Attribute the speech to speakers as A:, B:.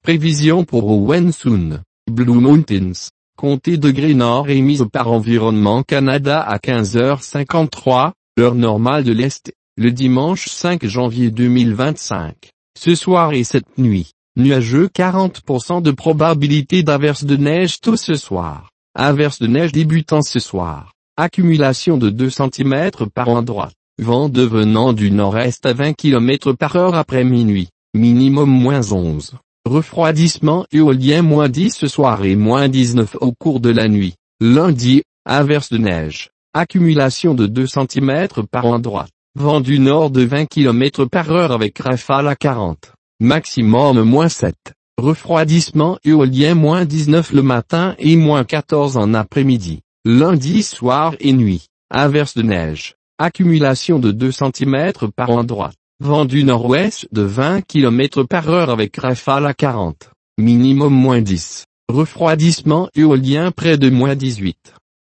A: Prévision pour Owensoon, Blue Mountains, comté de Grey Nord émise par Environnement Canada à 15h53, heure normale de l'Est, le dimanche 5 janvier 2025. Ce soir et cette nuit, nuageux 40% de probabilité d'averse de neige tôt ce soir. Averse de neige débutant ce soir. Accumulation de 2 cm par endroit. Vent devenant du nord-est à 20 km par heure après minuit. Minimum -11. Refroidissement éolien -10 ce soir et -19 au cours de la nuit. Lundi, averse de neige. Accumulation de 2 cm par endroit. Vent du nord de 20 km par heure avec rafale à 40. Maximum -7. Refroidissement éolien -19 le matin et -14 en après-midi. Lundi soir et nuit. Averse de neige. Accumulation de 2 cm par endroit. Vent du nord-ouest de 20 km par heure avec rafale à 40. Minimum -10. Refroidissement éolien près de -18.